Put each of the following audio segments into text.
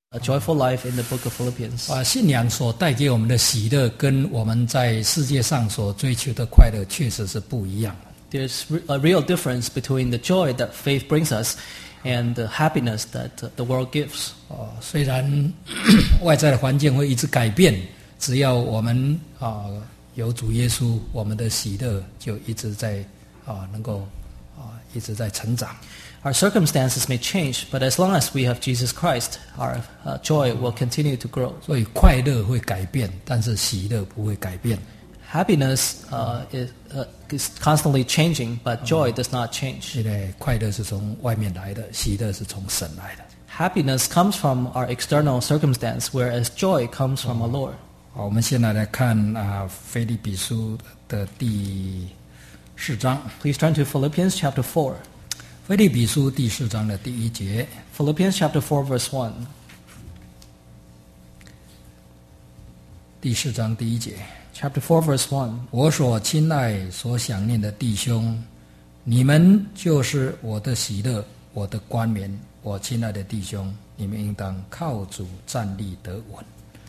a joyful life in the book of Philippians. 信仰所带给我们的喜乐，跟我们在世界上所追求的快乐确实是不一样的。 There's a real difference between the joy that faith brings us and the happiness that the world gives. 虽然外在的环境会一直改变，只要我们有主耶稣，我们的喜乐就一直在能够一直在成长。 Our circumstances may change, but as long as we have Jesus Christ, our joy will continue to grow. 所以快乐会改变，但是喜乐不会改变。 Happiness is constantly changing, but joy does not change. 因为快乐是从外面来的，喜乐是从神来的。 Happiness comes from our external circumstance, whereas joy comes from our Lord. 好，我们现在来看腓立比书的第4章。 Please turn to Philippians chapter 4. 腓立比书第4章的第1节。 Philippians chapter 4 verse 1. 第4章第1节。 Chapter 4 verse 1. 我所亲爱所想念的弟兄，你们就是我的喜乐，我的冠冕。我亲爱的弟兄，你们应当靠主站立得稳。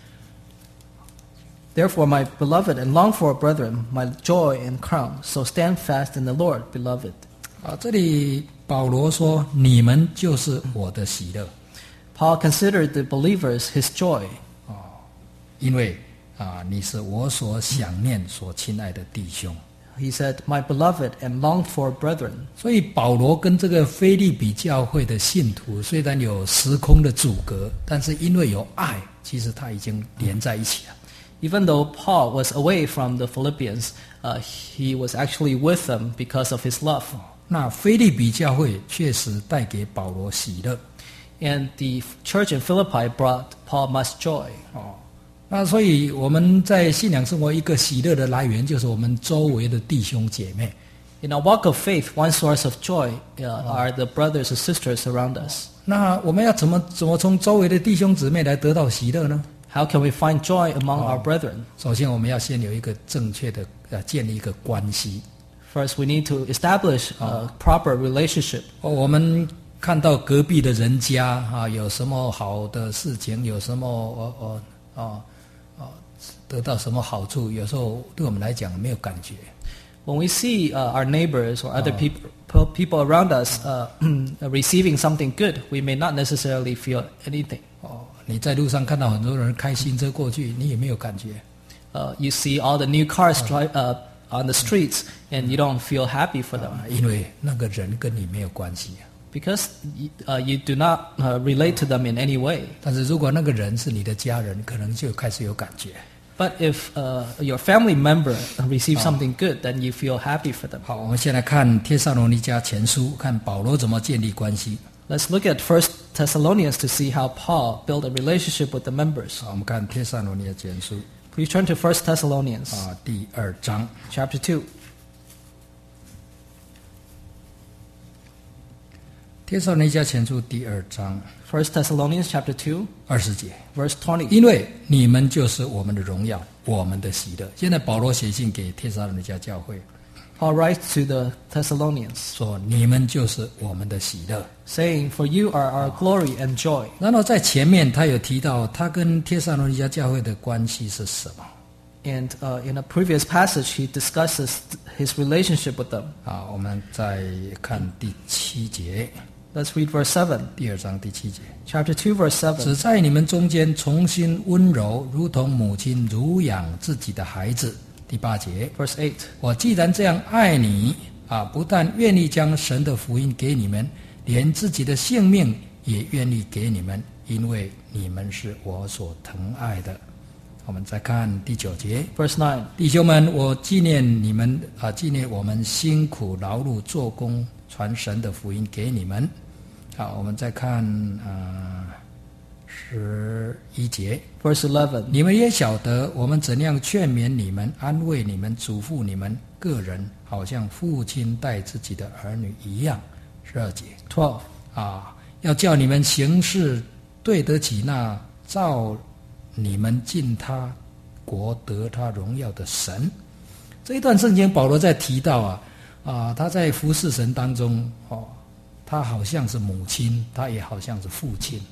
Therefore, my beloved and longed for brethren, my joy and crown, so stand fast in the Lord, beloved. 这里保罗说：“你们就是我的喜乐。” Paul considered the believers his joy. 因为你是我所想念、所亲爱的弟兄。 He said, "My beloved and longed for brethren." 所以保罗跟这个腓立比教会的信徒虽然有时空的阻隔，但是因为有爱，其实他已经连在一起了。 Even though Paul was away from the Philippians, he was actually with them because of his love. 那腓立比教会确实带给保罗喜乐。 And the church in Philippi brought Paul much joy. 那所以我们在信仰生活一个喜乐的来源，就是我们周围的弟兄姐妹。 In our walk of faith, one source of joy are the brothers and sisters around us. 那我们要怎么从周围的弟兄姊妹来得到喜乐呢？ How can we find joy among our brethren? 首先，我们要先有一个正确的建立一个关系。 First, we need to establish a proper relationship. 我们看到隔壁的人家有什么好的事情，有什么得到什么好处，有时候对我们来讲没有感觉。 When we see our neighbors or other people around us receiving something good, we may not necessarily feel anything. 你在路上看到很多人开新车过去，你也没有感觉。 You see all the new cars drive on the streets, and you don't feel happy for them. 因为那个人跟你没有关系。 Because you do not relate to them in any way. 但是如果那个人是你的家人，可能就开始有感觉。 But if your family member receives something good, then you feel happy for them. 好，我们先来看帖撒罗尼迦前书，看保罗怎么建立关系。 Let's look at 1 Thessalonians to see how Paul built a relationship with the members. 好，我们看帖撒罗尼迦前书。 Please turn to 1 Thessalonians 第2章 chapter 2. 帖撒罗尼迦前书第2章 1 Thessalonians chapter 2, 20节。 verse 20. 因为你们就是我们的荣耀，我们的喜乐。现在保罗写信给帖撒罗尼迦教会， Paul writes to the Thessalonians, 说你们就是我们的喜乐。 saying, "For you are our glory and joy." 然后在前面他有提到他跟帖撒罗尼迦教会的关系是什么。 And in a previous passage, he discusses his relationship with them. 我们再看第7节。 Let's read verse 7. 第2章第7节。 Chapter 2, verse 7. 只在你们中间重新温柔，如同母亲乳养自己的孩子。第8节。 Verse 8. 我既然这样爱你不但愿意将神的福音给你们，连自己的性命也愿意给你们，因为你们是我所疼爱的。我们再看第9节。 Verse 9. 弟兄们，我纪念你们纪念我们辛苦劳碌做工传神的福音给你们。好，我们再看11节。 Verse 11. 你们也晓得我们怎样劝勉你们、安慰你们、嘱咐你们个人，好像父亲待自己的儿女一样。12节。 12. 要叫你们行事对得起那造你们进他国得他荣耀的神。这一段圣经保罗在提到他在服侍神当中他好像是母亲，他也好像是父亲。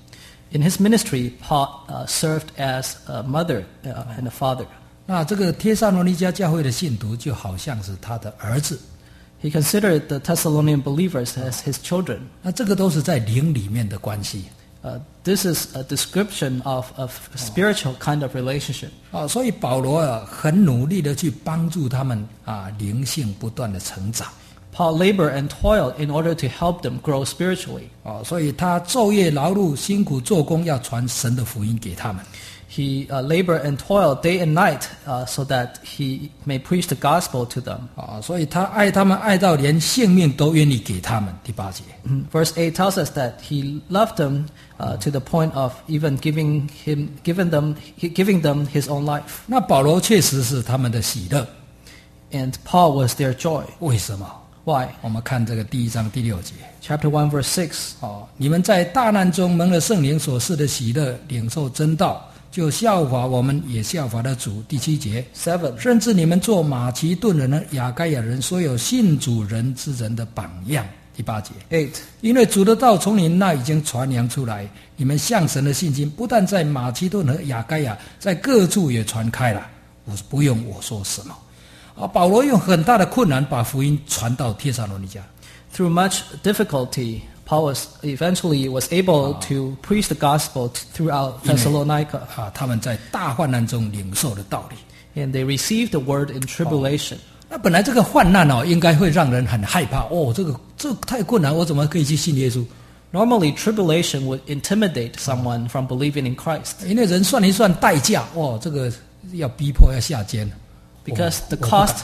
In his ministry, Paul served as a mother and a father. 那这个帖撒罗尼迦教会的信徒就好像是他的儿子。 He considered the Thessalonian believers as his children. 那这个都是在灵里面的关系。 This is a description of a spiritual kind of relationship. 所以保罗很努力的去帮助他们灵性不断的成长。 Paul labored and toiled in order to help them grow spiritually. 所以他昼夜劳碌，辛苦做工，要传神的福音给他们。 He labored and toiled day and night so that he may preach the gospel to them. 所以他爱他们爱到连性命都愿意给他们。第8节。 Verse 8 tells us that he loved them to the point of even giving them his own life. 那保罗确实是他们的喜乐。 And Paul was their joy. 为什么？ Why? 我们看这个第1章第6节。 Chapter 1 verse 6. 你们在大难中蒙了圣灵所赐的喜乐，领受真道，就效法我们，也效法了主。第7节。 7. 甚至你们做马其顿人和亚该亚人所有信主人之人的榜样。第8节。 8. 因为主的道从你那已经传扬出来，你们向神的信心不但在马其顿和亚该亚，在各处也传开了。不用我说什么。保罗用很大的困难把福音传到帖撒罗尼迦。 Through much difficulty, Paul eventually was able to preach the gospel throughout Thessalonica. 他们在大患难中领受了道理。 And they received the word in tribulation. 那本来这个患难应该会让人很害怕。这太困难，我怎么可以去信耶稣？ Normally, tribulation would intimidate someone from believing in Christ. 因为人算一算代价，这个要逼迫要下监。 Because the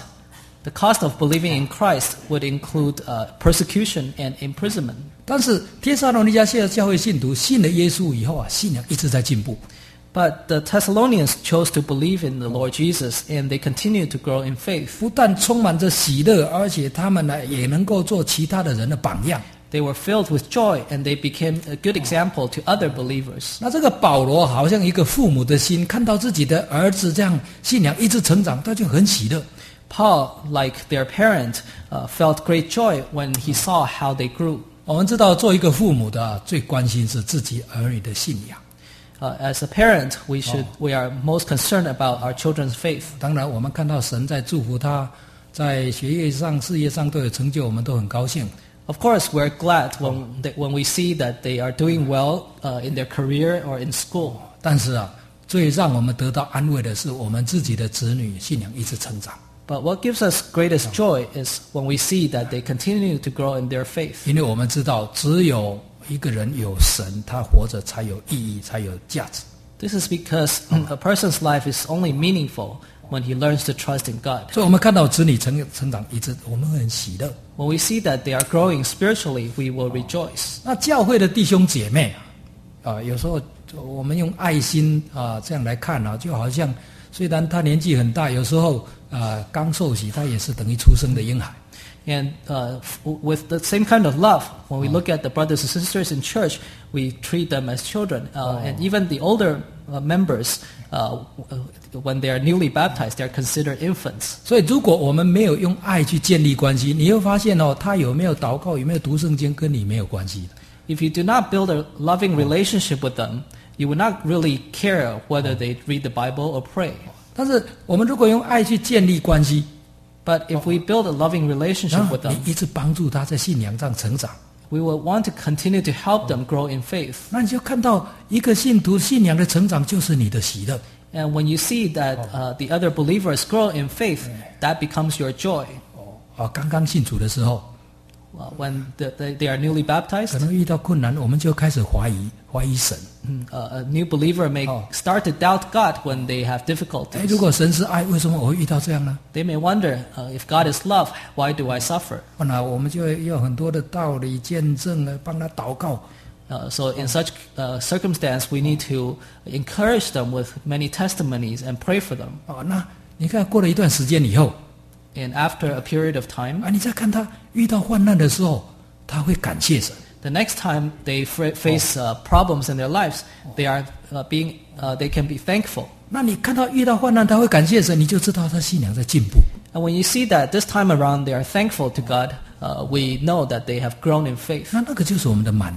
cost of believing in Christ would include persecution and imprisonment. 但是帖撒罗尼迦教会信徒信了耶稣以后信仰一直在进步。 But the Thessalonians chose to believe in the Lord Jesus, and they continued to grow in faith. 不但充满着喜乐，而且他们也能够做其他的人的榜样。 They were filled with joy, and they became a good example to other believers. 那这个保罗好像一个父母的心，看到自己的儿子这样信仰一直成长，他就很喜乐。 Paul, like their parent, felt great joy when he saw how they grew. 我们知道，做一个父母的最关心是自己儿女的信仰。 As a parent, we are most concerned about our children's faith. 当然，我们看到神在祝福他，在学业上、事业上都有成就，我们都很高兴。 Of course, we're glad when we see that they are doing well in their career or in school. 但是最让我们得到安慰的是，我们自己的子女信仰一直成长。 But what gives us greatest joy is when we see that they continue to grow in their faith. 因为我们知道，只有一个人有神，他活着才有意义，才有价值。 This is because a person's life is only meaningful when he learns to trust in God. 所以我们看到子女成长一直，我们会很喜乐。 When we see that they are growing spiritually, we will rejoice. 那教会的弟兄姐妹有时候我们用爱心这样来看就好像虽然他年纪很大，有时候刚受洗，他也是等于出生的婴孩。 And with the same kind of love, when we look at the brothers and sisters in church, we treat them as children. And even the older members, when they are newly baptized, they are considered infants. 所以如果我们没有用爱去建立关系，你会发现他有没有祷告，有没有读圣经，跟你没有关系的。 If you do not build a loving relationship with them, you will not really care whether they read the Bible or pray. 但是我们如果用爱去建立关系， But if we build a loving relationship with them, 你一直帮助他在信仰上成长， we will want to continue to help them grow in faith. 那你就看到一个信徒信仰的成长就是你的喜乐。 And when you see that the other believers grow in faith, that becomes your joy. 刚刚信主的时候， When they are newly 可 baptized, 能遇到困难，我们就开始怀疑神。 a new believer may start to doubt God when they have difficulties. 如果神是爱，为什么我会遇到这样呢？ They may wonder, if God is love, why do I suffer? 那我们就有很多的道理见证帮他祷告。 So in such circumstance, we need to encourage them with many testimonies and pray for them. 那你看过了一段时间以后， And after a period of time, 你再看他遇到患难的时候，他会感谢神。 the next time they face problems in their lives, they can be thankful. 那你看到遇到患难他会感谢神，你就知道他信仰在进步。 And when you see that this time around they are thankful to God, we know that they have grown in faith. 那个就是我们的满足。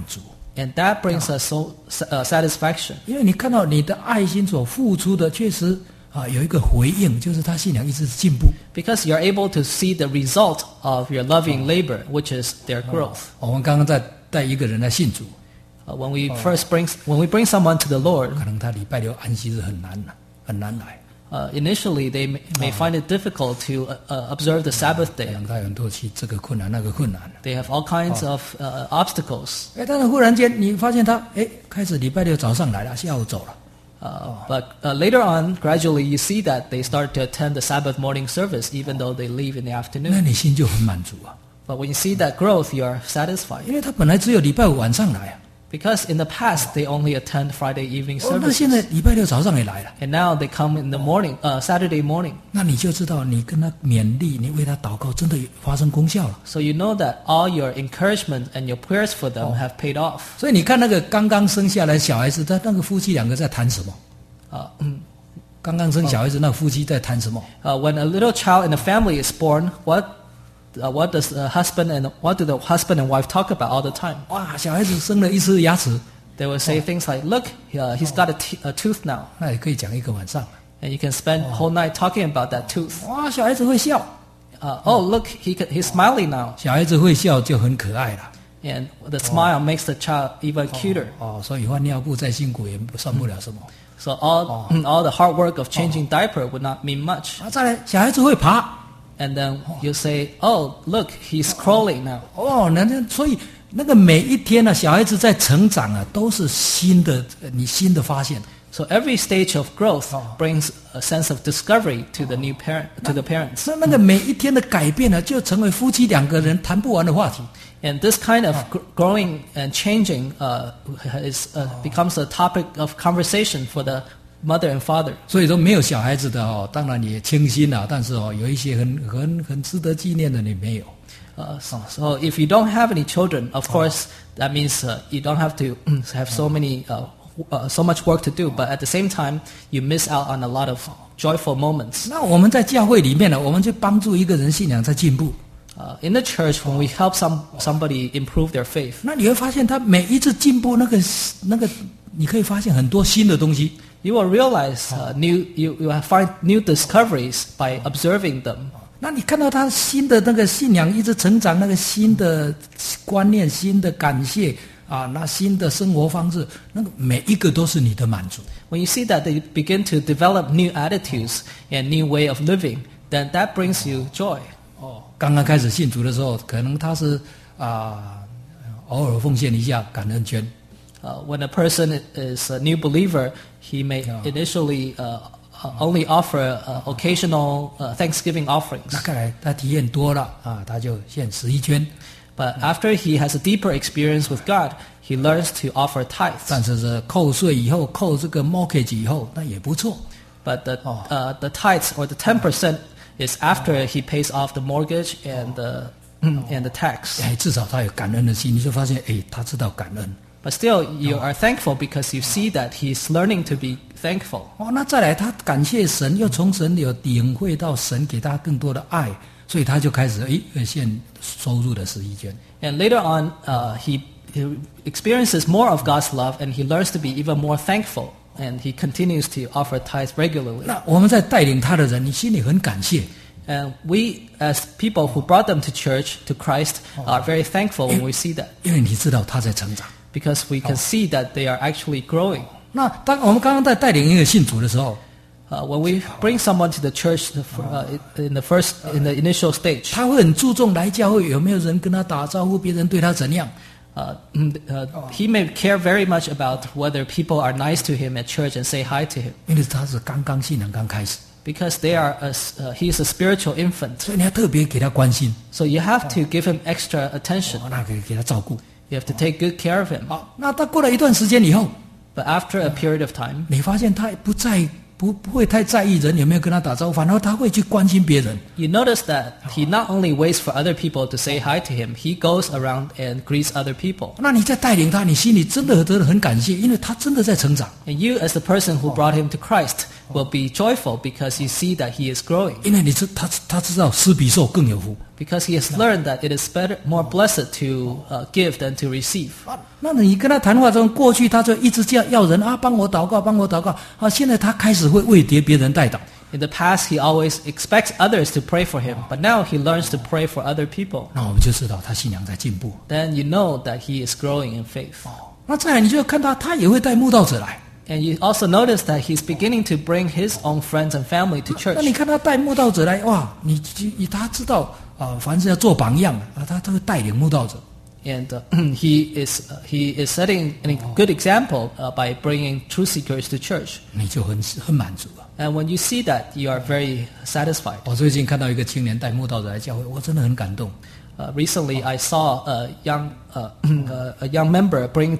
And that brings us satisfaction. 因为你看到你的爱心所付出的，确实有一个回应，就是他信仰一直进步。 Because you're able to see the result of your loving labor, which is their growth. 我们刚刚在带一个人来信主， When we bring someone to the Lord, 可能他礼拜六安息日很难来， initially they may find it difficult to observe the Sabbath 可 day. 能他有很多这个困难那个困难。 They have all kinds of obstacles. 但是忽然间你发现他开始礼拜六早上来了，下午走了。 But later on, gradually you see that they start to attend the Sabbath morning service, even though they leave in the 那 afternoon. 你心就很满足啊， But when you see that growth, you are satisfied. 因为他本来只有礼拜五晚上来啊， Because in the past, they only attend Friday evening 那现在 services. 礼拜六早上也来了， And now they come in the morning, Saturday morning. 那你就知道你跟他勉励，你为他祷告，真的发生功效了。 So you know that all your encouragement and your prayers for them have paid off. 所以你看那个刚刚生下来的小孩子，他那个夫妻两个在谈什么？刚刚生小孩子那夫妻在谈什么？ When a little child in a family is born, what does the husband and wife talk about all the time? 哇，小孩子生了一颗牙齿， They will say things like, "Look, he's got a tooth now," 那也可以讲一个晚上。 and you can spend a whole night talking about that tooth. 哇，小孩子会笑， Oh, look, he's smiling now, 小孩子会笑就很可爱了。 and the smile makes the child even cuter. 所以换尿布再辛苦也算不了什么。 So all the hard work of changing diaper would not mean much. 再来，小孩子会爬。 And then you say, "Oh, look, he's crawling now." 所以那个每一天呢，小孩子在成长啊，都是新的发现。 So every stage of growth brings a sense of discovery to the parents. 那个每一天的改变呢，就成为夫妻两个人谈不完的话题。 And this kind of growing and changing becomes a topic of conversation for the mother and father. 所以说没有小孩子的当然也清新了，但是有一些很值得纪念的你没有。 So if you don't have any children, of course, that means you don't have to have so much work to do. But at the same time, you miss out on a lot of joyful moments. 那我们在教会里面呢，我们就帮助一个人信仰在进步。 In the church, when we help somebody improve their faith, 那你会发现他每一次进步，那个，你可以发现很多新的东西。 you will realize you will find new discoveries by observing them. 那你看到他新的那个信仰一直成长，那个新的观念、新的感谢那新的生活方式，那个每一个都是你的满足。 When you see that they begin to develop new attitudes and new way of living, then that brings you joy. 刚刚开始信主的时候，可能他是偶尔奉献一下感恩捐。 When a person is a new believer, he may initially only offer occasional Thanksgiving offerings. 那看来他体验多了他就献11捐。 But after he has a deeper experience with God, he learns to offer tithes. 但是扣税以后，扣这个 mortgage 以后，那也不错。 But the tithes or the 10% is after he pays off the mortgage and the tax. 至少他有感恩的心，你就发现他知道感恩。 But still, you are thankful because you see that he's learning to be thankful. 那再来，他感谢神，又从神有领会到神给他更多的爱，所以他就开始献收入的11捐。 And later on, he experiences more of God's love, and he learns to be even more thankful, and he continues to offer tithes regularly. 那我们在带领他的人，你心里很感谢。 And we, as people who brought them to church, to Christ, are very thankful when we see that. 因为你知道他在成长。 Because we can see that they are actually growing. 那当我们刚刚在带领一个信主的时候， When we bring someone to the church in the initial stage, 他会很注重来教会有没有人跟他打招呼，别人对他怎样。 he may care very much about whether people are nice to him at church and say hi to him. 因为他是刚刚信仰刚开始， Because he is a spiritual infant. 所以你要特别给他关心， So you have to give him extra attention. 那可以给他照顾。 You have to take good care of him. 好，那他过了一段时间以后， But after a period of time, 你发现他不会太在意人有没有跟他打招呼，反而他会去关心别人。 you notice that he not only waits for other people to say hi to him, he goes around and greets other people. 那你在带领他，你心里真的很感谢，因为他真的在成长。 And you, as the person who brought him to Christ, will be joyful because you see that he is growing. 因为他知道施比受更有福。 Because he has learned that it is more blessed to give than to receive. 那你跟他谈话中，过去他就一直这样要人帮我祷告，帮我祷告。现在他开始会为别人代祷。 In the past, he always expects others to pray for him, but now he learns to pray for other people. 那我们就知道他信仰在进步。 Then you know that he is growing in faith. 那再来，你就看到他也会带慕道者来。 And you also notice that he's beginning to bring his own friends and family to 那你 church. 看他带慕道者来，哇，他知道凡是要做榜样他会带领慕道者。 And he is setting a good example by bringing truth seekers to church. 你就很满足了。 And when you see that, you are very satisfied. 我最近看到一个青年带慕道者来教会，我真的很感动。 Recently, I saw a young member bring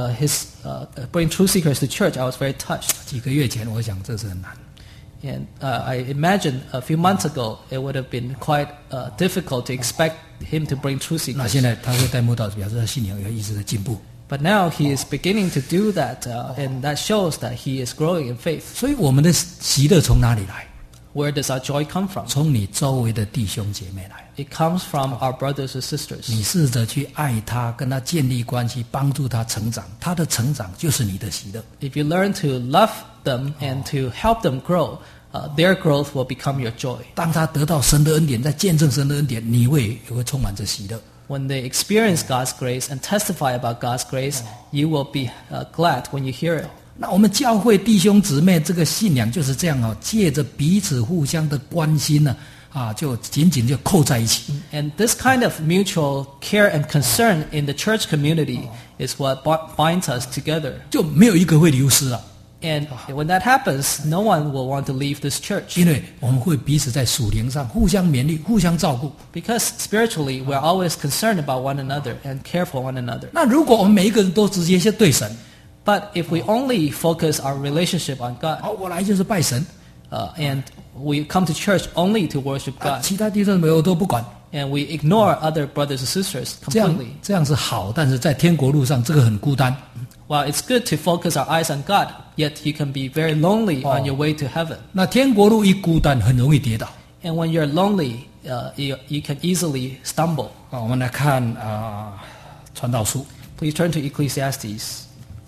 truth seekers to church. I was very touched. 几个月前，我想这是很难。 And I imagine a few months ago, it would have been quite difficult to expect him to bring truth 那 seekers. 现在他会带慕道者，表示他信仰有一直在进步。 But now he is beginning to do that, and that shows that he is growing in faith. 所以我们的喜乐从哪里来？ Where does our joy come from? 从你周围的弟兄姐妹来。 It comes from our brothers and sisters. 你试着去爱他，跟他建立关系，帮助他成长。他的成长就是你的喜乐。 If you learn to love them and to help them grow, their growth will become your joy. 当他得到神的恩典，在见证神的恩典，你也会充满着喜乐。 When they experience God's grace and testify about God's grace, you will be glad when you hear it. 那我们教会弟兄姊妹这个信仰就是这样借着彼此互相的关心呢，就紧紧就扣在一起。 And this kind of mutual care and concern in the church community is what binds us together. 就没有一个会流失了。 And when that happens, no one will want to leave this church. 因为我们会彼此在属灵上互相勉励、互相照顾。 Because spiritually, we're always concerned about one another and care for one another. 那如果我们每一个人都直接是对神， But if we only focus our relationship on God, 我来就是拜神， and we come to church only to worship God, 其他弟兄姊妹我都不管， and we ignore other brothers and sisters 这样是好，但是在天国路上这个很孤单。 While it's good to focus our eyes on God, yet you can be very lonely on your way to heaven. 那天国路一孤单，很容易跌倒。 And when you're lonely, you can easily stumble. 我们来看传道书。 Please turn to Ecclesiastes.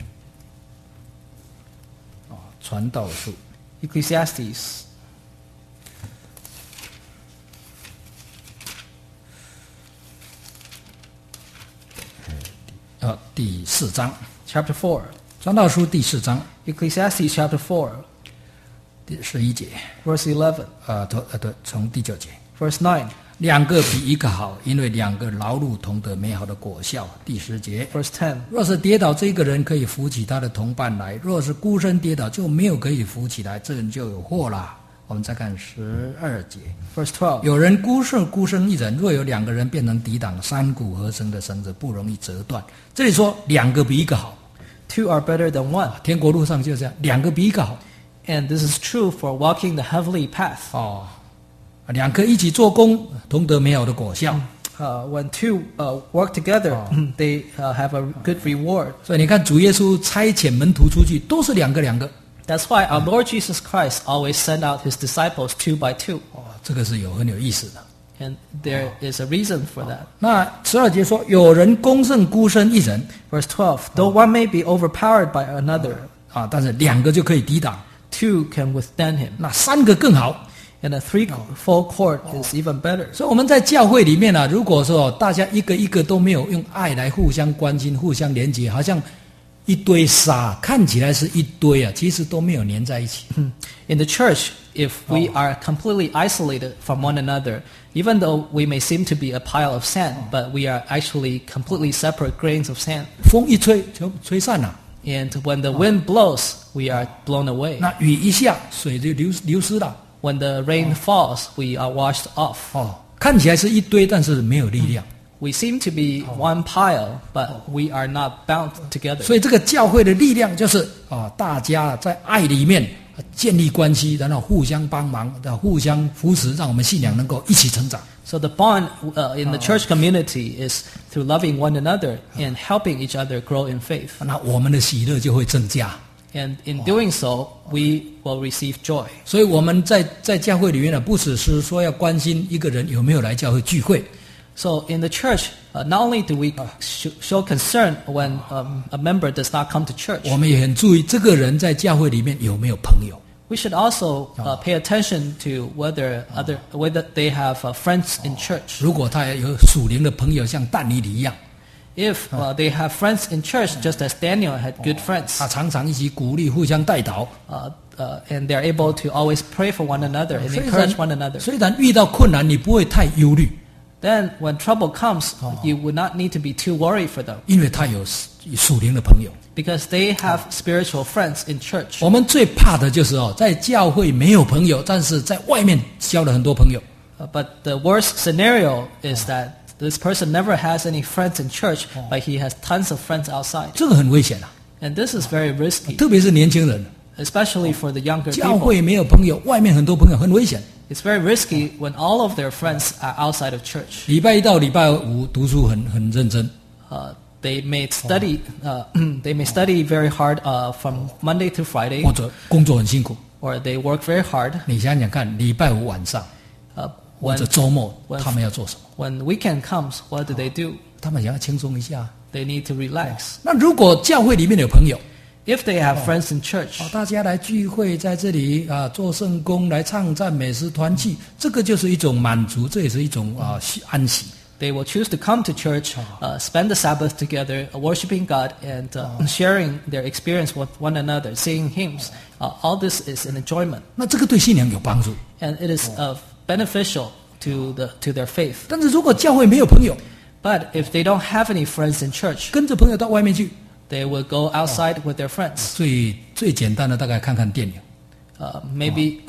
传道书 Ecclesiastes. 第4章， Chapter 4. 传道书第4章 Ecclesiastes chapter 4, 第11节， verse 11. 对，从第9节。 Verse 9. 两个比一个好，因为两个劳碌同得美好的果效。第10节。 Verse 10. 若是跌倒，这个人可以扶起他的同伴来；若是孤身跌倒，就没有可以扶起来，这人就有祸啦。我们再看12节。 Verse 12. 有人孤身一人，若有2个人变成抵挡，3股合成的绳子不容易折断。这里说两个比一个好， Two are better than one. 天国路上就这样，两个比一个好。 And this is true for walking the heavenly path. 两个一起做工，同得美好的果效。 When two work together, they have a good reward. 所以你看，主耶稣差遣门徒出去，都是两个。 That's why our Lord Jesus Christ always sent out his disciples 2 by 2. 这个是很有意思的。 And there is a reason for that. 那12节说，有人攻胜孤身一人， Verse 12. Though one may be overpowered by another, 但是2个就可以抵挡， two can withstand him. 那3个更好。 And a threefold cord is even better. 所以我们在教会里面如果说大家一个都没有用爱来互相关心、互相连结，好像一堆沙，看起来是一堆其实都没有粘在一起。 In the church, if we are completely isolated from one another, even though we may seem to be a pile of sand, but we are actually completely separate grains of sand. 风一吹就吹散了， And when the wind blows, we are blown away. 那雨一下，水就流失了。 When the rain falls, we are washed off. 看起来是一堆，但是没有力量。 We seem to be one pile, but we are not bound together. 所以这个教会的力量就是大家在爱里面建立关系，然后互相帮忙，互相扶持，让我们信仰能够一起成长。 So the bond in the church community is through loving one another and helping each other grow in faith. 那我们的喜乐就会增加。 And in doing so, we will receive joy. 所以我们在教会里面呢，不只是说要关心一个人有没有来教会聚会， So in the church, not only do we show concern when a member does not come to church, 我们也很注意这个人在教会里面有没有朋友。 we should also pay attention to whether they have friends in church. 如果他有属灵的朋友，像但以理一样， If they have friends in church, just as Daniel had good friends, 他常常一起鼓励、互相带祷。 and they're able to always pray for one another and encourage one another. 虽然遇到困难，你不会太忧虑， Then when trouble comes, you would not need to be too worried for them, 因为他有属灵的朋友。 because they have spiritual friends in church. 我们最怕的就是在教会没有朋友，但是在外面交了很多朋友。 But the worst scenario is that this person never has any friends in church, but he has tons of friends outside. 这个很危险啊， And this is very risky, 特别是年轻人， especially for the younger 教 people. 会没有朋友，外面很多朋友，很危险。 It's very risky when all of their friends are outside of church. 礼拜一到礼拜五读书很认真， They may study. They may study very hard from Monday to Friday, 或者工作很辛苦。 or they work very hard. 你想想看，礼拜五晚上或者 When 周末， when- 他们要做什么？ when weekend comes, what do they do? 他们想要轻松一下。 They need to relax. 那如果教会里面有朋友， If they have friends in church, 大家来聚会，在这里做圣工，来唱赞美诗团契，这个就是一种满足，这也是一种安息。 they will choose to come to church, spend the Sabbath together, worshiping God and sharing their experience with one another, singing hymns. All this is an enjoyment, 那这个对信仰有帮助。 and it is beneficial to their faith. 但是如果教会没有朋友， But if they don't have any friends in church, 跟着朋友到外面去， they will go outside with their friends. 最简单的大概看看电影， Maybe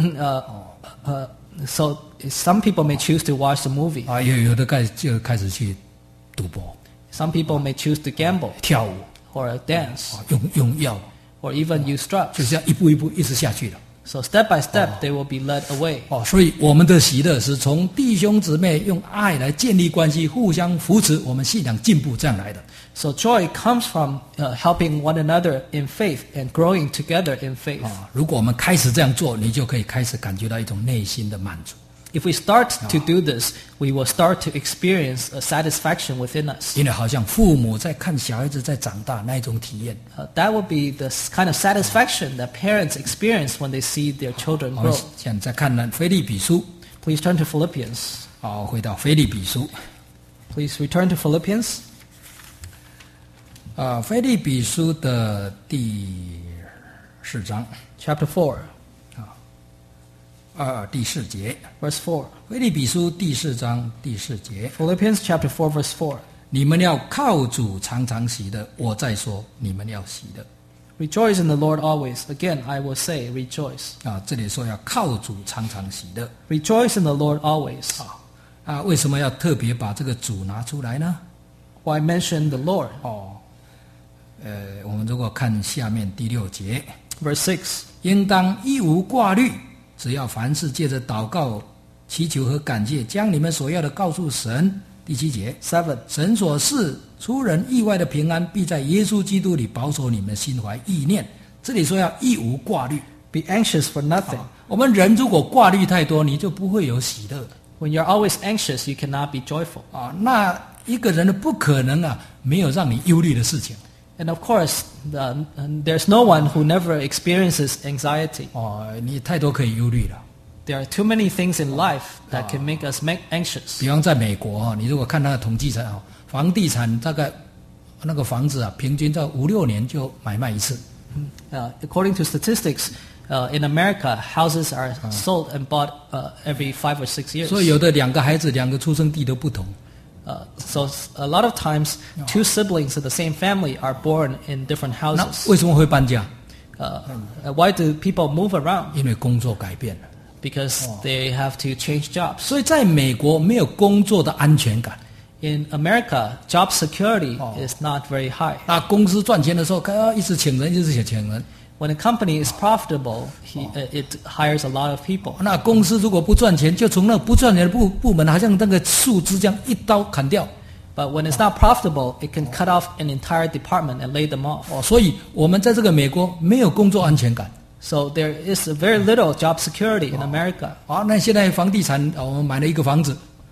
so. Some people may choose to watch the movie. 有的就开始去赌博、 Some people may choose to gamble 跳舞、 or dance 用药， or even use 就 drugs. 这样一步一步一直下去了。 So step by step, they will be led away. 所以我们的喜乐是从弟兄姊妹用爱来建立关系，互相扶持，我们信仰进步这样来的。 So joy comes from helping one another in faith and growing together in faith. 如果我们开始这样做，你就可以开始感觉到一种内心的满足。 If we start to do this, we will start to experience a satisfaction within us. 因为好像父母在看小孩子在长大那一种体验。 That will be the kind of satisfaction that parents experience when they see their children 我们 grow. 现在看了腓立比书， Please turn to Philippians. 回到腓立比书， Please return to Philippians. 腓立比书的第4章， Chapter 4, 第4节， verse 4. 腓立比书第4章第4节， Philippians chapter 4, verse 4. 你们要靠主常常喜乐。我再说，你们要喜乐。 Rejoice in the Lord always. Again, I will say, rejoice. 这里说要靠主常常喜乐。 Rejoice in the Lord always. 为什么要特别把这个主拿出来呢？ Why mention the Lord? 我们如果看下面第6节， Verse 6. 应当一无挂虑，只要凡事借着祷告、祈求和感谢，将你们所要的告诉神。第7节， 7. 神所赐出人意外的平安，必在耶稣基督里保守你们的心怀意念。这里说要一无挂虑。 Be anxious for nothing. 我们人如果挂虑太多，你就不会有喜乐。 When you're always anxious, you cannot be joyful. 那一个人呢，不可能没有让你忧虑的事情。 And of course, there's no one who never experiences anxiety. 你太多可以忧虑了。 There are too many things in life that can make us anxious. 比方在美国你如果看那个统计才房地产大概那个房子平均在5-6年就买卖一次。 According to statistics, in America, houses are sold and bought every 5 or 6 years. 所以有的2个孩子2个出生地都不同。 So a lot of times, 2 siblings of the same family are born in different 那 houses. 为什么会搬家？ Why do people move around? 因为工作改变了。 Because they have to change jobs. 所以在美国没有工作的安全感。 In America, job security is not very high. 那公司赚钱的时候，一直请人，一直请人。 When a company is profitable, it hires a lot of people. 那公司如果不赚钱，就从那不赚钱的部门，好像那个树枝这样一刀砍掉。 But when it's not profitable, it can cut off an entire department and lay them off. 所以我们在这个美国没有工作安全感。 So there is very little job security in America. 那现在房地产，我们买了一个房子，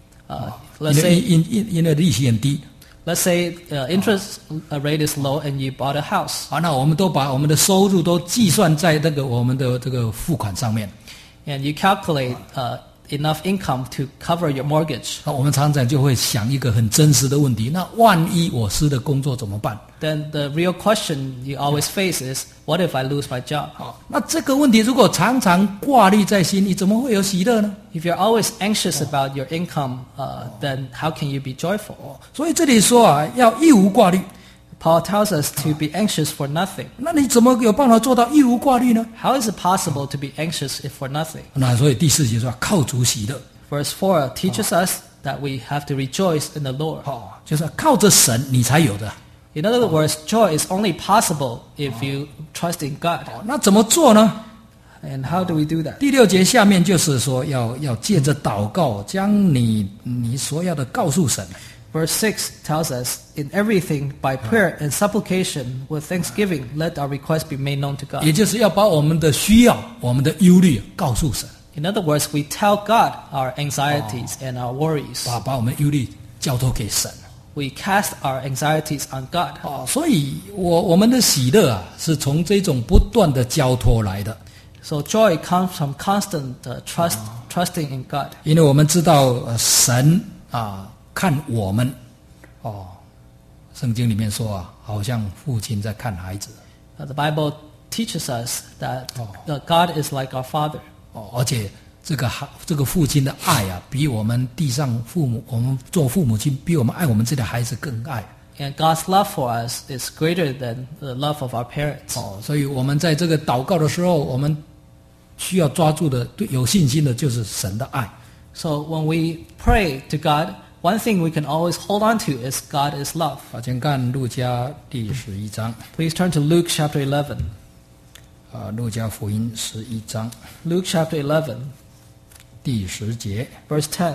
Let's say 因为利息很低。 Let's say interest rate is low and you bought a house. 那我们都把我们的收入都计算在我们的这个付款上面。 And you calculate enough income to cover your mortgage. 我们常常就会想一个很真实的问题：那万一我失了工作怎么办？ Then the real question you always face is, what if I lose my job? 那这个问题如果常常挂虑在心里，怎么会有喜乐呢？ If you're always anxious about your income, then how can you be joyful? 所以这里说要一无挂虑。 Paul tells us to be anxious for nothing. 那你怎么有办法做到一无挂虑呢？ How is it possible to be anxious if for nothing? 那所以第4节说靠主喜乐。 Verse 4 teaches us that we have to rejoice in the Lord. 就是靠着神你才有的。 In other words, joy is only possible if you trust in God. 那怎么做呢？ And how do we do that? 第6节下面就是说要借着祷告将你所要的告诉神。 Verse 6 tells us, in everything, by prayer and supplication, with thanksgiving, let our requests be made known to God. 也就是要把我们的需要、我们的忧虑告诉神。 In other words, we tell God our anxieties and our worries. 把我们忧虑交托给神。 We cast our anxieties on God. 所以我们的喜乐是从这种不断的交托来的。 So joy comes from constant trusting in God. 因为我们知道神看我们圣经里面说好像父亲在看孩子。 The Bible teaches us that God is like our Father. 而且这个父亲的爱比我们地上父母，我们做父母亲比我们爱我们自己的孩子更爱。 And God's love for us is greater than the love of our parents. 所以我们在这个祷告的时候，我们需要抓住的、有信心的就是神的爱。 So when we pray to God, one thing we can always hold on to is God is love. 请看路加第11章。 Please turn to Luke chapter 11. 路加福音11章 Luke chapter 11, 第10节。 verse 10.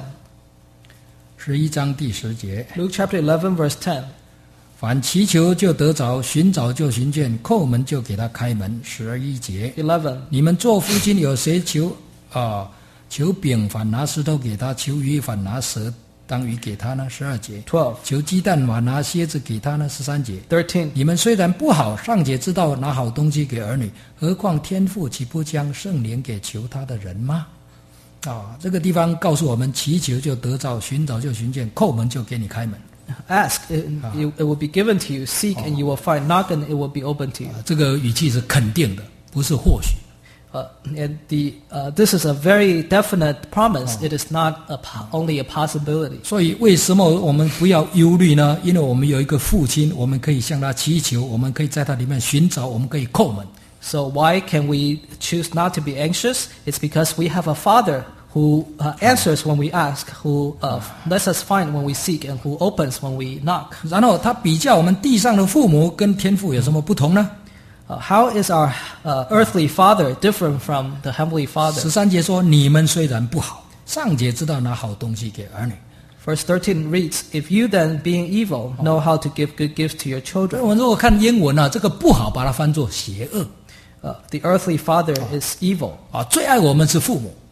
11章第10节。 Luke chapter 11, verse 10. 凡祈求就得着，寻找就寻见，叩门就给他开门。11节。 11. 你们做父亲有谁求饼反拿石头给他，求鱼反拿蛇当鱼给他呢？12节。 12. 求鸡蛋反拿蝎子给他呢？13节。 13. 你们虽然不好，尚且知道拿好东西给儿女，何况天父岂不将圣灵给求他的人吗？这个地方告诉我们，祈求就得着，寻找就寻见，叩门就给你开门。 Ask, it will be given to you. Seek, and you will find. Knock, and it will be open to you. 这个语气是肯定的，不是或许。 And this is a very definite promise. It is not only a possibility. 所以为什么我们不要忧虑呢？因为我们有一个父亲，我们可以向他祈求，我们可以在他里面寻找，我们可以叩门。 So why can we choose not to be anxious? It's because we have a Father who answers when we ask, who lets us find when we seek, and who opens when we knock. 然后他比较我们地上的父母跟天父有什么不同呢 ？How is our earthly father different from the heavenly Father? 13节说：你们虽然不好，尚且知道拿好东西给儿女。 Verse 13 reads, If you then, being evil, know how to give good gifts to your 我 children. 们如果看英文这个不好把它翻作邪恶。 The earthly father is evil. 最爱我们是父母。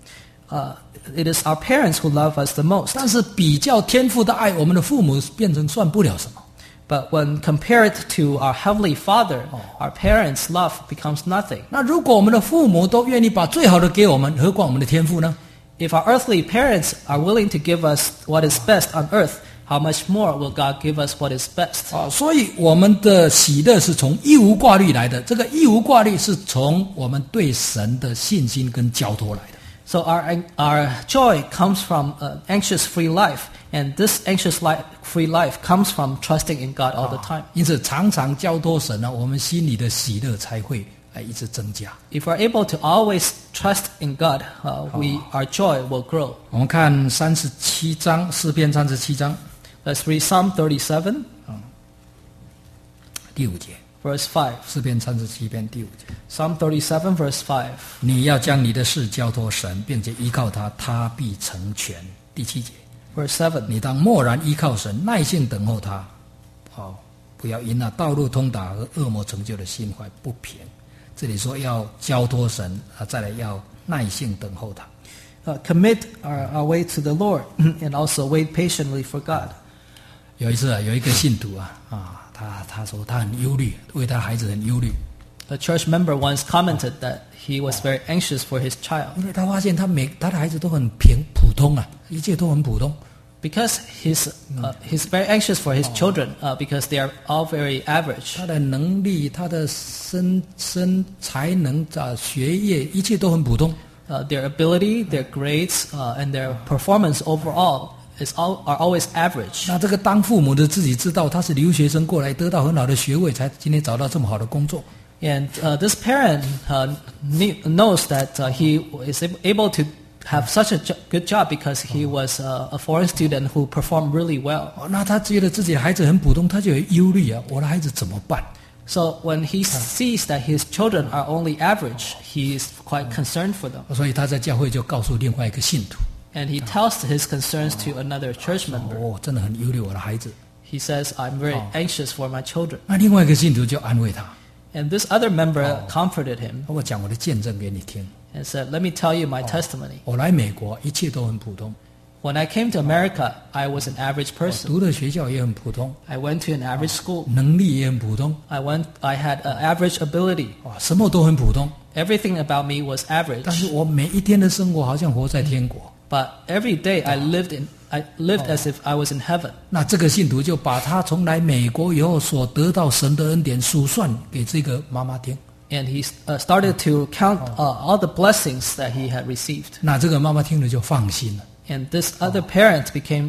It is our parents who love us the most. 但是比较天父的爱，我们的父母变成算不了什么。 But when compared to our heavenly Father, our parents' love becomes nothing. 那如果我们的父母都愿意把最好的给我们，何况我们的天父呢？ If our earthly parents are willing to give us what is best on earth, how much more will God give us what is best? 所以我们的喜乐是从一无挂虑来的。这个一无挂虑是从我们对神的信心跟交托来的。 So our joy comes from an anxious-free life, and this anxious-free life comes from trusting in God all the time. 因此，常常交托神我们心里的喜乐才会一直增加。 If we're able to always trust in God, our joy will grow. 我们看37章，诗篇37章。 Let's read Psalm 37, 第5节。 verse 5. 诗篇37篇第5节。 Psalm 37, verse 5. 你要将你的事交托神，并且依靠他，他必成全。第7节。 Verse 7. 你当默然依靠神，耐心等候他。不要因那道路通达和恶魔成就的心怀不平。这里说要交托神，再来要耐心等候他。 Commit our way to the Lord and also wait patiently for God. 有一次有一个信徒他说他很忧虑，为他孩子很忧虑。 A church member once commented that he was very anxious for his child. 因为他发现他的孩子都很普通一切都很普通。 Because he's very anxious for his children because they are all very average. 他的能力、他的才能、学业，一切都很普通。 Their ability, their grades, and their performance overall are always average. 那这个当父母的自己知道，他是留学生过来得到很好的学位，才今天找到这么好的工作。 And this parent knows that he is able to have such a good job because he was a foreign student who performed really well. 那他觉得自己的孩子很普通，他就有忧虑我的孩子怎么办？ So when he sees that his children are only average, he is quite concerned for them. 所以他在教会就告诉另外一个信徒。 And he tells his concerns to another church member. 真的很忧虑我的孩子。 He says, I'm very anxious for my children. 那另外一个信徒就安慰他。 And this other member comforted him. 我讲我的见证给你听。 And said, let me tell you my testimony. 我来美国一切都很普通。 When I came to America, I was an average person. 读的学校也很普通。 I went to an average school. 能力也很普通。 I had an average ability. 什么都很普通。 Everything about me was average. 但是我每一天的生活好像活在天国。 But every day I lived as if I was in heaven. 那这个信徒就把他从来美国以后所得到神的恩典数算给这个妈妈听。 And he started to count all the blessings that he had received. 那这个妈妈听了就放心了。 And this other parent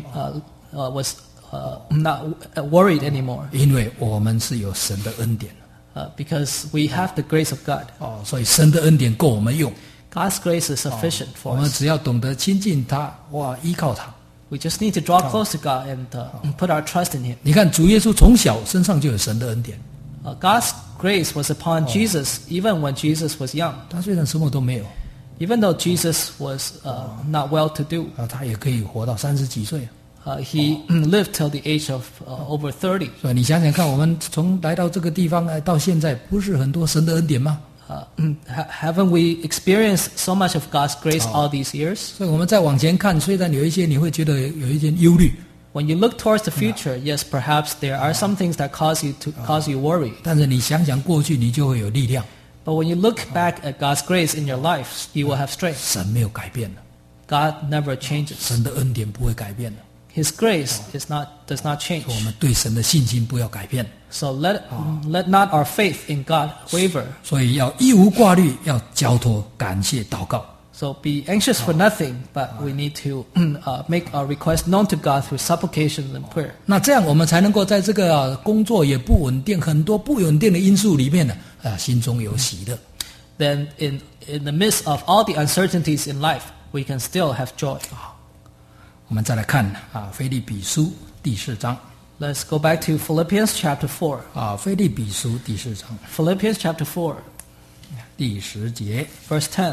was not worried anymore. 因为我们是有神的恩典。 Because we have the grace of God. 所以神的恩典够我们用。 God's grace is sufficient for us. 我们只要懂得亲近他，依靠他。 We just need to draw close to God and put our trust in Him. 你看主耶稣从小身上就有神的恩典。 God's grace was upon Jesus even when Jesus was young. 他虽然什么都没有。 Even though Jesus was not well-to-do, 他也可以活到30几岁。 he lived till the age of over 30. 所以你想想看，我们从来到这个地方到现在，不是很多神的恩典吗？ Haven't we experienced so much of God's grace all these years? 所以我们再往前看，虽然有一些你会觉得有一点忧虑。 When you look towards the future, yes, perhaps there are some things that cause you worry. 但是你想想过去，你就会有力量。 But when you look back at God's grace in your life, you will have strength. 神没有改变的。 God never changes. 神的恩典不会改变的。 His grace does not change. 我们对神的信心不要改变。 So let not our faith in God waver. 所以要一无挂虑，要交托、感谢、祷告。 So be anxious for nothing, but we need to make our request known to God through supplications and prayer. 那这样我们才能够在这个工作也不稳定、很多不稳定的因素里面呢，心中有喜乐。 Then in the midst of all the uncertainties in life, we can still have joy. 我们再来看腓立比书第4章。 Let's go back to Philippians chapter 4. 腓立比书第4章。 Philippians chapter 4. 第10节。 Verse 10.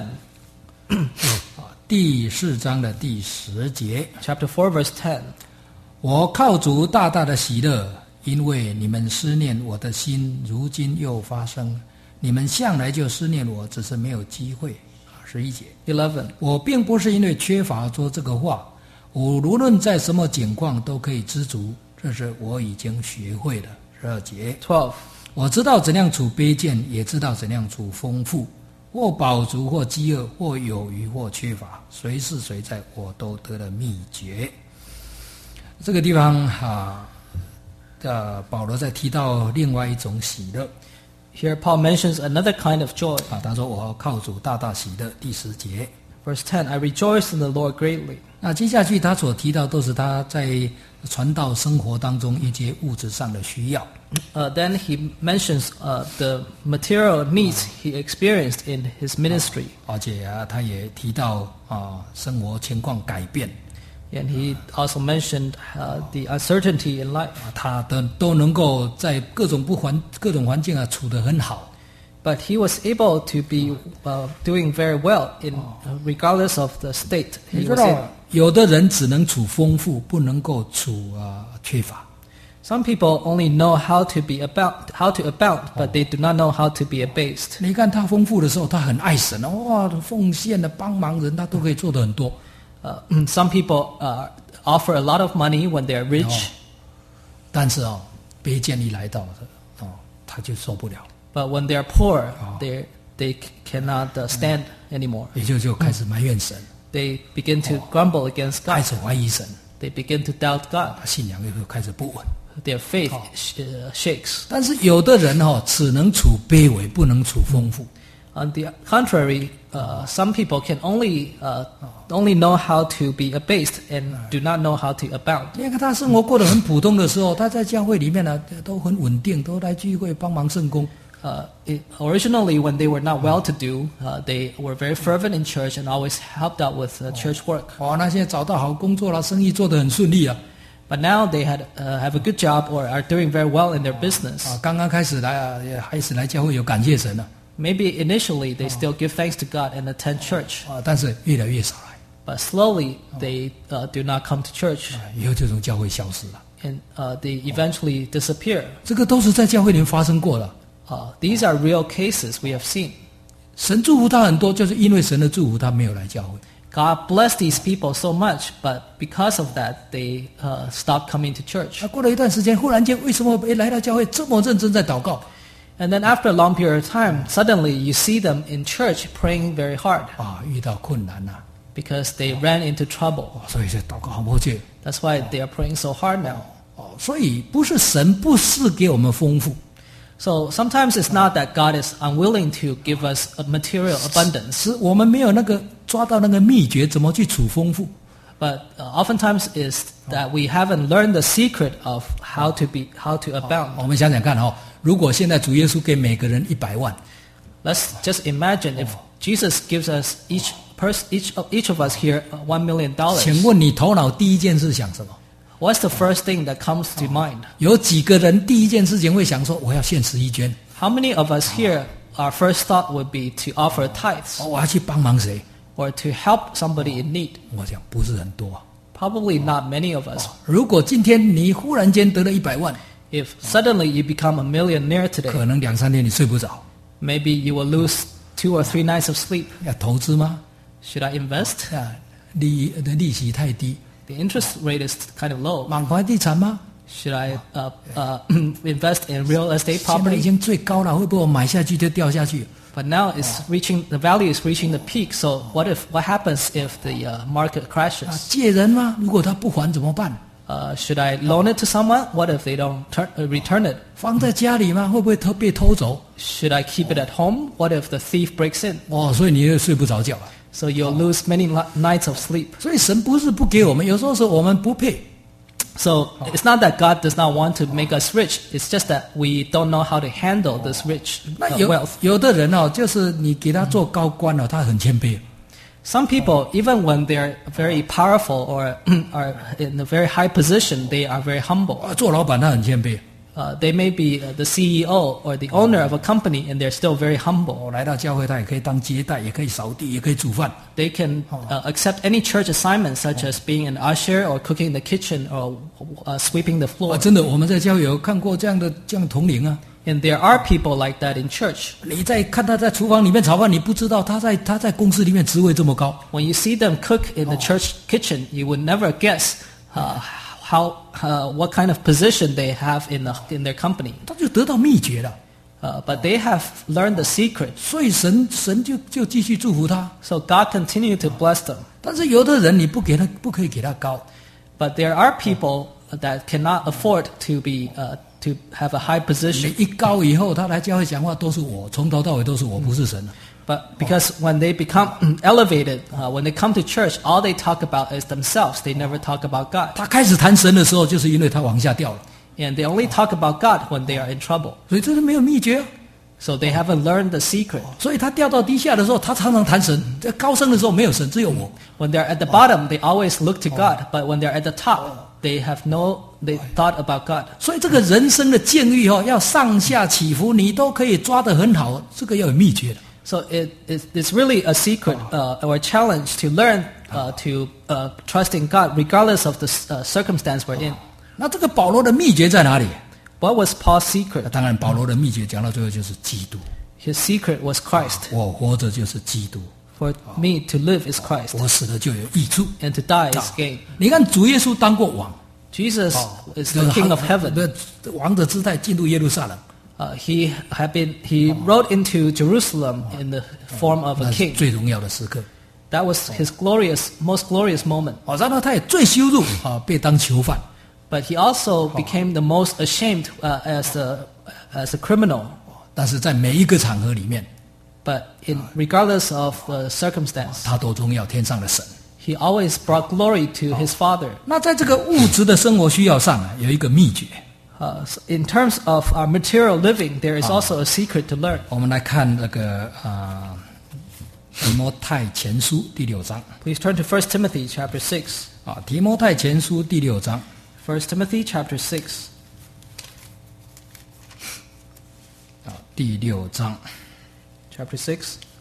第4章的第10节。 Chapter 4, verse 10. 我靠主大大的喜乐，因为你们思念我的心，如今又发生了。你们向来就思念我，只是没有机会。11节。 11. 我并不是因为缺乏说这个话，我无论在什么境况都可以知足，这是我已经学会了。12节。 12. 我知道怎样处卑贱，也知道怎样处丰富，或饱足，或饥饿，或有余，或缺乏，随是随在，我都得了秘诀。这个地方保罗在提到另外一种喜乐。 Here Paul mentions another kind of joy. 他说我靠主大大喜乐。第10节。 Verse 10, I rejoice in the Lord greatly. 那接下去他所提到都是他在传道生活当中一些物质上的需要。 Then he mentions the material needs he experienced in his ministry. 而且他也提到生活情况改变。 And he also mentioned the uncertainty in life. 他都能够在各种环境处得很好。 But he was able to be doing very well in regardless of the state he was in. 有的人只能处丰富，不能够处缺乏。 Some people only know how to abound, but they do not know how to be abased. 你看他丰富的时候，他很爱神，哇，奉献的帮忙人，他都可以做得很多。 Some people offer a lot of money when they are rich, 但是卑贱一来到他就受不了， but when they are poor, they cannot stand anymore. 也就开始埋怨神， They begin to grumble against 开 God. 始怀疑神， They begin to doubt God. 信仰又开始不稳。 Their faith shakes. 但是有的人只能处卑微，不能处丰富。 On the contrary, some people can only know how to be abased and do not know how to abound. 你看他生活过得很普通的时候，他在教会里面呢都很稳定，都来聚会帮忙圣工。 Originally, when they were not well-to-do, they were very fervent in church and always helped out with church work. 那现在找到好工作了，生意做得很顺利啊。 But now they have a good job or are doing very well in their business. 刚刚开始来教会有感谢神了。 Maybe initially they still give thanks to God and attend church. 但是越来越少来。 But slowly they do not come to church. 以后就从教会消失了。 And they eventually disappear. 这个都是在教会里面发生过的。 These are real cases we have seen. 神祝福他很多，就是因为神的祝福，他没有来教会。 God blessed these people so much, but because of that, they stopped coming to church. 过了一段时间，忽然间为什么来到教会这么认真在祷告？ And then after a long period of time, suddenly you see them in church praying very hard. 遇到困难了。 Because they ran into trouble. 所以就祷告好迫切。 That's why they are praying so hard now. 所以不是神不赐给我们丰富。 So sometimes it's not that God is unwilling to give us a material abundance. 是我们没有抓到那个秘诀，怎么去处丰富。 But oftentimes is that we haven't learned the secret of how to abound. 我们想想看如果现在主耶稣给每个人100万， Let's just imagine if Jesus gives us each of us here $1 million. 请问你头脑第一件事想什么？ What's the first thing that comes to mind? 有几个人第一件事情会想说我要献11捐？ How many of us here, our first thought would be to offer tithes 我要去帮忙谁？ or to help somebody in need? 我想不是很多。 Probably not many of us. 如果今天你忽然间得了100万， If suddenly you become a millionaire 可 today, 能2-3天你睡不着。 maybe you will lose 2 or 3 nights of sleep. 要投资吗？ Should I invest? 利息太低。 The interest rate is kind of low. 买房地产吗？ Should I invest in real estate 现在已 property? 经最高了，会不会我买下去就掉下去？ But now the value is reaching the peak. So what happens if the market crashes? 借人吗？如果他不还怎么办？ Should I loan it to someone? What if they don't return it? 放在家里吗？会不会被偷走？ Should I keep it at home? What if the thief breaks in? 所以你就睡不着觉了。 So you'll lose many nights of sleep. 所以神不是不给我们，有时候是我们不配。 So it's not that God does not want to make us rich. It's just that we don't know how to handle this rich 那 wealth. 有的人就是你给他做高官他很谦卑。 Some people, even when they're very powerful or are in a very high position, they are very humble. 做老板他很谦卑。 They may be the CEO or the owner of a company, and they're still very humble. 来到教会他也可以当接待，也可以扫地，也可以煮饭。 They can accept any church assignment, such as being an usher or cooking in the kitchen or sweeping the floor. 真的，我们在教会有看过这样的统领啊。 And there are people like that in church. 你在看他在厨房里面炒饭，你不知道他在公司里面职位这么高。 When you see them cook in the church kitchen, you would never guess what kind of position they have in their company. 他就得到秘诀了。 But they have learned the secret. 所以神就继续祝福他。 So God continued to bless them. 但是有的人你不可以给他高。 But there are people that cannot afford to be to have a high position. 一高以后，他来教会讲话都是我，从头到尾都是我，不是神。 But because when they become elevated, when they come to church, all they talk about is themselves. They never talk about God. 他开始谈神的时候，就是因为他往下掉了。 And they only talk about God when they are in trouble. 所以这是没有秘诀。 So they haven't learned the secret. 所以他掉到低下的时候，他常常谈神；在高升的时候没有神，只有我。 When they're at the bottom, they always look to God. But when they're at the top, they thought about God. 所以这个人生的境遇要上下起伏，你都可以抓得很好，这个要有秘诀的。 So it's really a secret or a challenge to learn to trust in God regardless of the circumstance we're in. 那这个保罗的秘诀在哪里？ What was Paul's secret? 当然，保罗的秘诀讲到最后就是基督。 His secret was Christ. 我活着就是基督， For me to live is Christ, 我死了就有益处。 and to die is gain. 你看主耶稣当过王， Jesus is the King of heaven. 王的姿态进入耶路撒冷， He rode into Jerusalem in the form of 那 a 是 king. 最荣耀的时刻。 That was his most glorious moment. 然后他也最羞辱被当囚犯。 But he also became the most ashamed as a criminal. 但是在每一个场合里面， But regardless of the circumstance, 他都荣耀天上的神。 he always brought glory to his Father. 那在这个物质的生活需要上有一个秘诀。 So in terms of our material living, there is also a secret to learn. 我们来看那个提摩太前书第6章。 Please turn to 1 Timothy chapter 6. 提摩太前书第6章。 1 Timothy chapter 6. 第6章。 Chapter 6.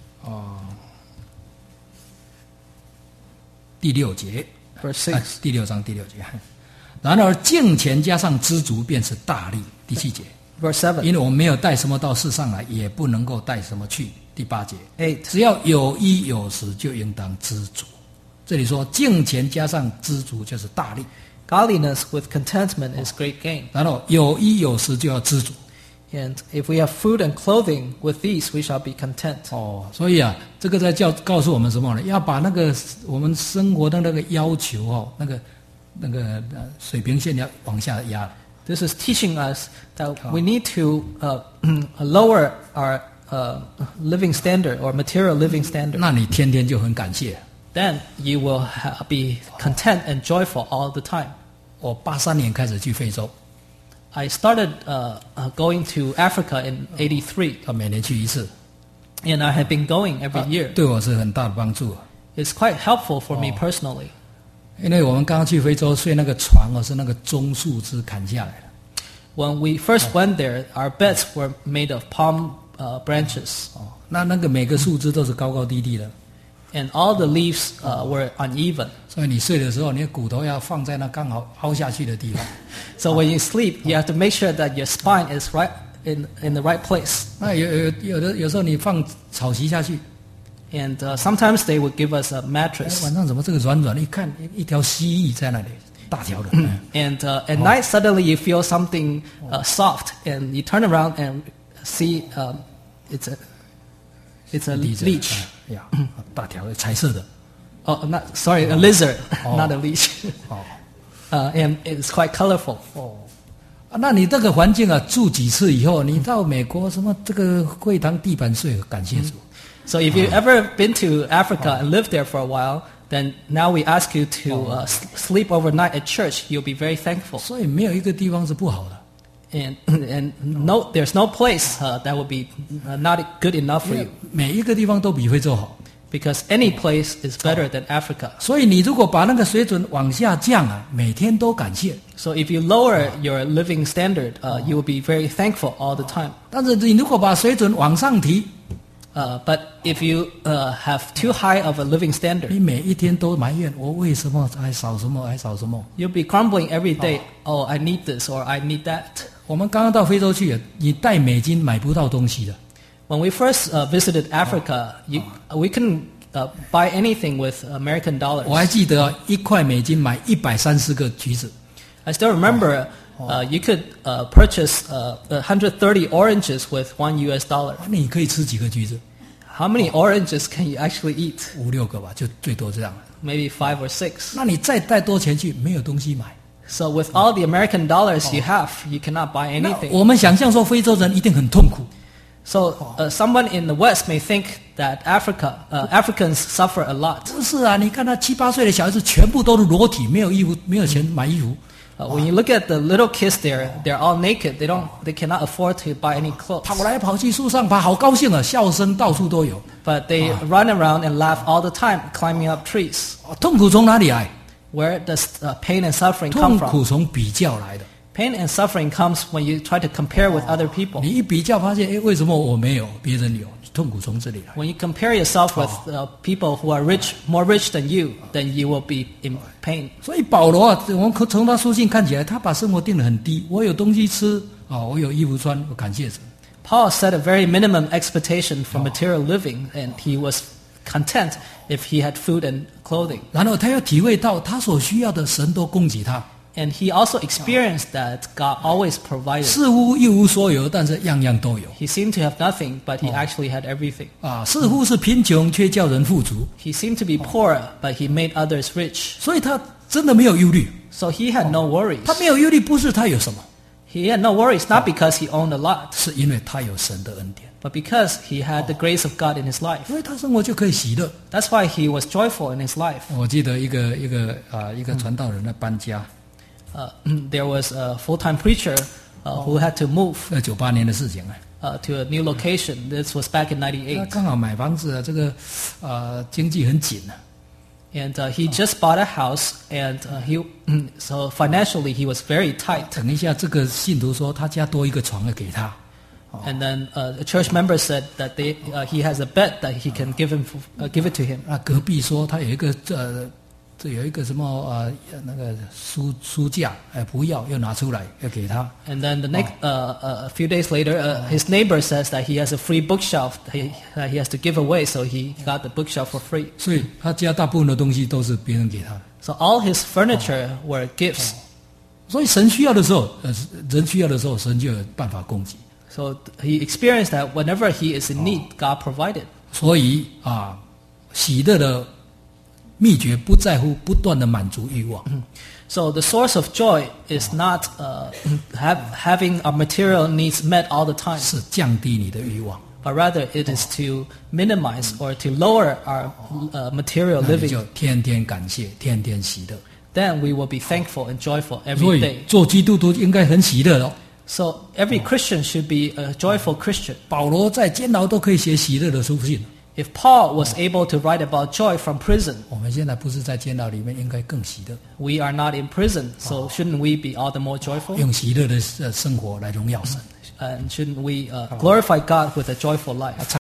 第6节。 Verse 6. 第6章第6节。然而敬虔加上知足，便是大利。第7节。 Verse 7. 因为我们没有带什么到世上来，也不能够带什么去。第8节。 8. 只要有衣有食，就应当知足。这里说敬虔加上知足就是大利。 Godliness with contentment is great gain. 然后有衣有食就要知足。 And if we have food and clothing, with these we shall be content. 所以这个在告诉我们什么呢？要把那个我们生活的那个要求那个水平线要往下压。 This is teaching us that we need to lower our living standard or material living standard. 那你天天就很感谢。 Then you will be content and joyful all the time. 我83年开始去非洲， I started going to Africa in '83, 每年去一次， and I have been going every year. 对我是很大的帮助。 It's quite helpful for me personally. 因为我们刚刚去非洲，所以那个床是那个棕树枝砍下来的。 When we first went there, our beds were made of palm branches, 那个每个树枝都是高高低低的， and all the leaves were uneven. 所以你睡的时候，你的骨头要放在那刚好凹下去的地方。 So when you sleep, you have to make sure that your spine is right in the right place. 那有时候你放草席下去， And sometimes they would give us a mattress. 晚上怎么这个软软的？一看一条蜥蜴在那里，大条的。 And at night, suddenly you feel something soft, and you turn around and see it's a leech. 呀，大条的，彩色的。 Oh, a lizard, not a leech. 哦 And it's quite colorful. 那你这个环境住几次以后，你到美国什么这个会堂地板睡，感谢主。 So if you've ever been to Africa and lived there for a while, then now we ask you to sleep overnight at church. You'll be very thankful. 所以没有一个地方是不好的。 And there's no place that will be not good enough for you. 每一个地方都比非洲好。 Because any place is better than Africa. 所以你如果把那个水准往下降每天都感谢。 So if you lower your living standard, you will be very thankful all the time. 但是你如果把水准往上提， But if you have too high of a living standard, 你每一天都埋怨我为什么还少什么还少什么。 you'll be grumbling every day. Oh, I need this or I need that. 我们刚刚到非洲去，你带美金买不到东西的。 When we first visited Africa, we couldn't buy anything with American dollars. 我还记得1块美金买130个橘子。 I still remember you could purchase 130 oranges with $1. 你可以吃几个橘子？ How many oranges can you actually eat? 5、6个吧，就最多这样。 Maybe 5 or 6. 那你再带多钱去，没有东西买。 So with all the American dollars you have, you cannot buy 那 anything. 我们想象说非洲人一定很痛苦。 So someone in the West may think that Africans suffer a lot. 不是啊，你看他7、8岁的小孩子全部都是裸体，没有衣服，没有钱买衣服。 When you look at the little kids there, they're all naked. They cannot afford to buy any clothes. 跑来跑去树上爬，好高兴啊，笑声到处都有。 But they run around and laugh all the time, climbing up trees. 痛苦从哪里来？ Where does pain and suffering 痛 come from? 苦从比较来的。 Pain and suffering comes when you try to compare with other people. 你一比较发现，为什么我没有，别人有，痛苦从这里来。 When you compare yourself with people who are more rich than you, then you will be in pain. 所以保罗啊，我们从他书信看起来，他把生活定得很低。我有东西吃啊，我有衣服穿，我感谢神。 Paul set a very minimum expectation for material living, and he was content if he had food and clothing. 然后他要体会到他所需要的，神都供给他。 And he also experienced that God always provided. 似乎一无所有，但是样样都有。 He seemed to have nothing, but he actually had everything. 啊，似乎是贫穷，却叫人富足。 He seemed to be poor, but he made others rich. 所以他真的没有忧虑。 So he had no worries. 他没有忧虑，不是他有什么， He had no worries, not because he owned a lot, 是因为他有神的恩典。 but because he had the grace of God in his life. 所以他生活就可以喜乐。 That's why he was joyful in his life. 我记得一个传道人的搬家， There was a full-time preacher who had to move 98年的事情啊。 to a new location. This was back in 他 98. 刚好买房子啊，这个经济很紧啊。 And he just bought a house, and so financially he was very tight. 等一下，这个信徒说他家多一个床要给他。 And then a church member said that he has a bed that he can give it to him. 那隔壁说他有一个这有一个什么那个书架，不要拿出来要给他。 And then the next a few days later, his neighbor says that he has a free bookshelf that he has to give away, so he got the bookshelf for free. 所以他家大部分的东西都是别人给他的。 So all his furniture were gifts. 所以神需要的时候，人需要的时候，神就有办法供给。 So he experienced that whenever he is in need, God provided. 所以喜乐的秘诀不在乎不断的满足欲望。 So the source of joy is not having our material needs met all the time, 是降低你的欲望， but rather it is to minimize or to lower our material 那你 living. 就天天感谢，天天喜乐。 Then we will be thankful and joyful 所 every 以 day. 做基督徒应该很喜乐哦。 So every Christian should be a joyful Christian. 保罗在监牢都可以写喜乐的书信。 If Paul was able to write about joy from prison, 我们现在不是在监牢里面，应该更喜乐， we are not in prison, so shouldn't we be all the more joyful? 用喜乐的生活来荣耀神。 And shouldn't we glorify God with a joyful life?